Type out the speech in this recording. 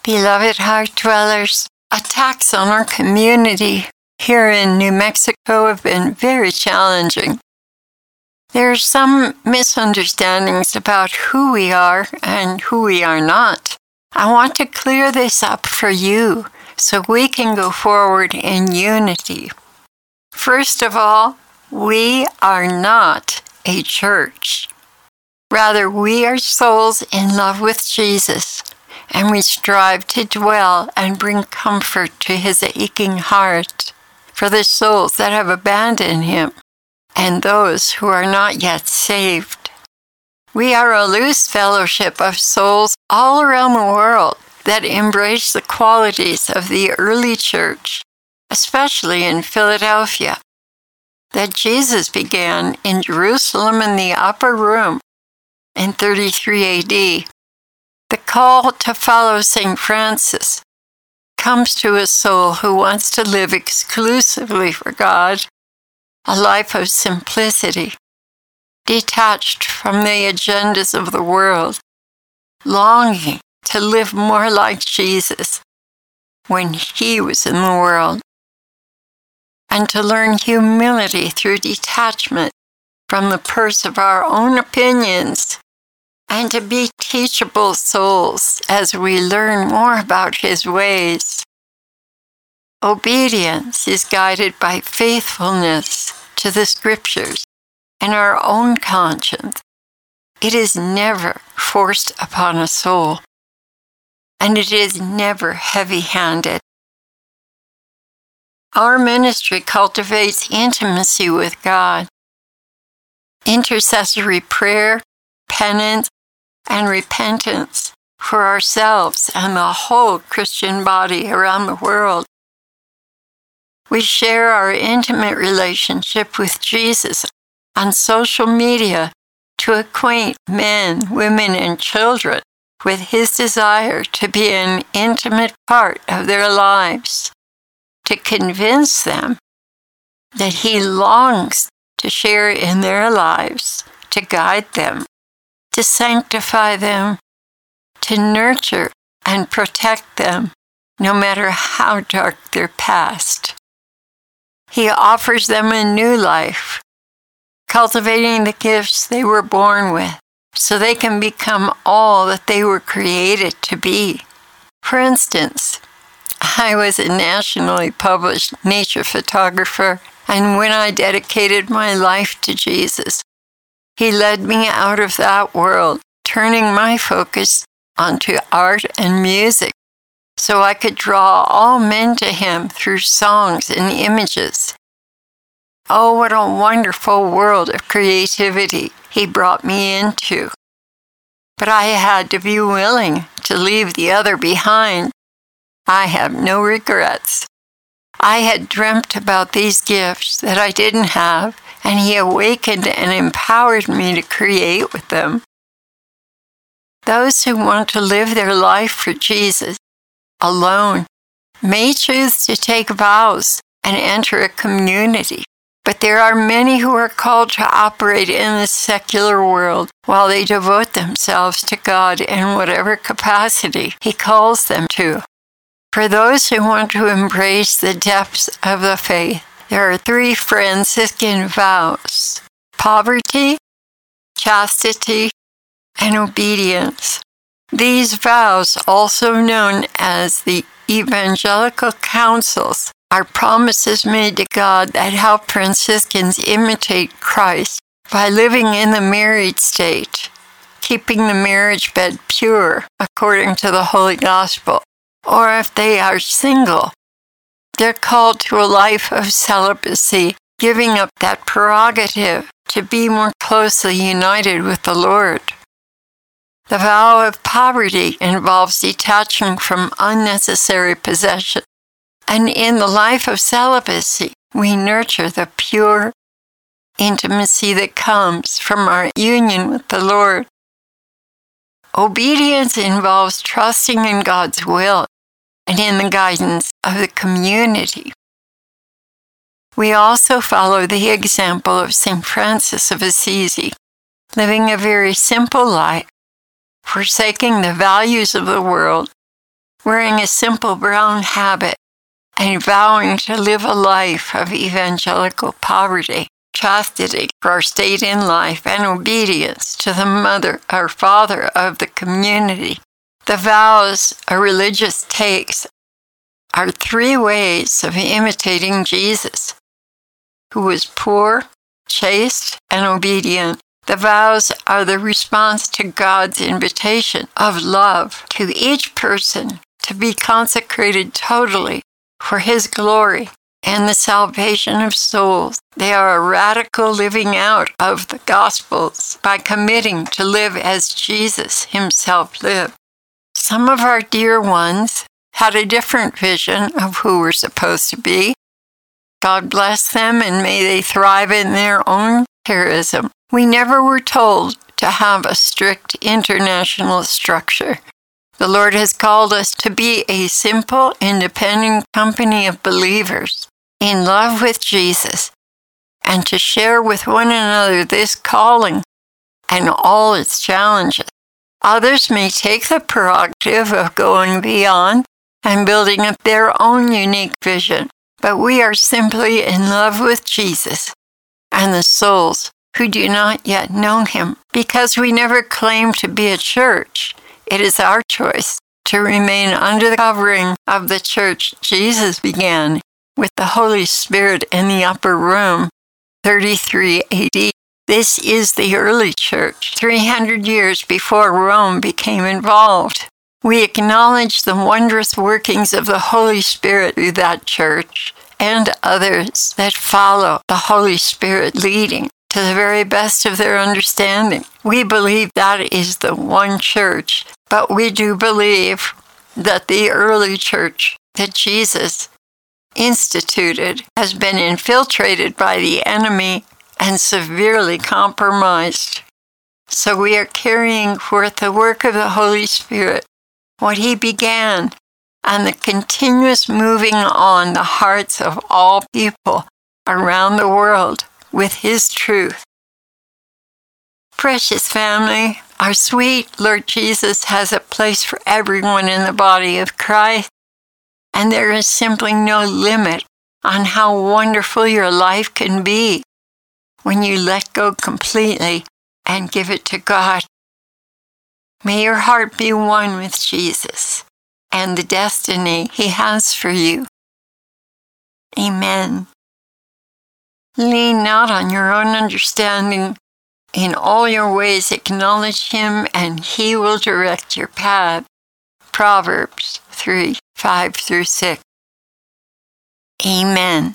Beloved heart dwellers, attacks on our community here in New Mexico have been very challenging. There are some misunderstandings about who we are and who we are not. I want to clear this up for you so we can go forward in unity. First of all, we are not a church. Rather, we are souls in love with Jesus, and we strive to dwell and bring comfort to his aching heart for the souls that have abandoned him and those who are not yet saved. We are a loose fellowship of souls all around the world that embrace the qualities of the early church, especially in Philadelphia, that Jesus began in Jerusalem in the upper room in 33 AD. The call to follow St. Francis comes to a soul who wants to live exclusively for God, a life of simplicity, detached from the agendas of the world, longing to live more like Jesus when he was in the world, and to learn humility through detachment from the purse of our own opinions, and to be teachable souls as we learn more about his ways. Obedience is guided by faithfulness to the scriptures and our own conscience. It is never forced upon a soul, and it is never heavy-handed. Our ministry cultivates intimacy with God. Intercessory prayer, penance, and repentance for ourselves and the whole Christian body around the world. We share our intimate relationship with Jesus on social media to acquaint men, women, and children with his desire to be an intimate part of their lives, to convince them that he longs to share in their lives, to guide them, to sanctify them, to nurture and protect them, no matter how dark their past. He offers them a new life, cultivating the gifts they were born with, so they can become all that they were created to be. For instance, I was a nationally published nature photographer, and when I dedicated my life to Jesus, he led me out of that world, turning my focus onto art and music, so I could draw all men to him through songs and images. Oh, what a wonderful world of creativity he brought me into. But I had to be willing to leave the other behind. I have no regrets. I had dreamt about these gifts that I didn't have, and he awakened and empowered me to create with them. Those who want to live their life for Jesus alone may choose to take vows and enter a community, but there are many who are called to operate in the secular world while they devote themselves to God in whatever capacity he calls them to. For those who want to embrace the depths of the faith, there are 3 Franciscan vows: poverty, chastity, and obedience. These vows, also known as the evangelical counsels, are promises made to God that help Franciscans imitate Christ by living in the married state, keeping the marriage bed pure according to the Holy Gospel. Or if they are single, they're called to a life of celibacy, giving up that prerogative to be more closely united with the Lord. The vow of poverty involves detaching from unnecessary possession, and in the life of celibacy, we nurture the pure intimacy that comes from our union with the Lord. Obedience involves trusting in God's will and in the guidance of the community. We also follow the example of St. Francis of Assisi, living a very simple life, forsaking the values of the world wearing a simple brown habit, and vowing to live a life of evangelical poverty, chastity for our state in life, and obedience to the mother or father of the community. The vows a religious takes are 3 ways of imitating Jesus, who was poor, chaste, and obedient. The vows are the response to God's invitation of love to each person to be consecrated totally for His glory and the salvation of souls. They are a radical living out of the Gospels by committing to live as Jesus Himself lived. Some of our dear ones had a different vision of who we're supposed to be. God bless them, and may they thrive in their own charism. We never were told to have a strict international structure. The Lord has called us to be a simple, independent company of believers in love with Jesus, and to share with one another this calling and all its challenges. Others may take the prerogative of going beyond and building up their own unique vision, but we are simply in love with Jesus and the souls who do not yet know Him. Because we never claim to be a church, it is our choice to remain under the covering of the church Jesus began with the Holy Spirit in the upper room, 33 AD. This is the early church, 300 years before Rome became involved. We acknowledge the wondrous workings of the Holy Spirit through that church and others that follow the Holy Spirit leading to the very best of their understanding. We believe that is the one church, but we do believe that the early church that Jesus instituted has been infiltrated by the enemy and severely compromised. So we are carrying forth the work of the Holy Spirit, what He began, and the continuous moving on the hearts of all people around the world with His truth. Precious family, our sweet Lord Jesus has a place for everyone in the body of Christ, and there is simply no limit on how wonderful your life can be when you let go completely and give it to God. May your heart be one with Jesus and the destiny He has for you. Amen. Lean not on your own understanding. In all your ways acknowledge Him, and He will direct your path. Proverbs 3:5-6. Amen.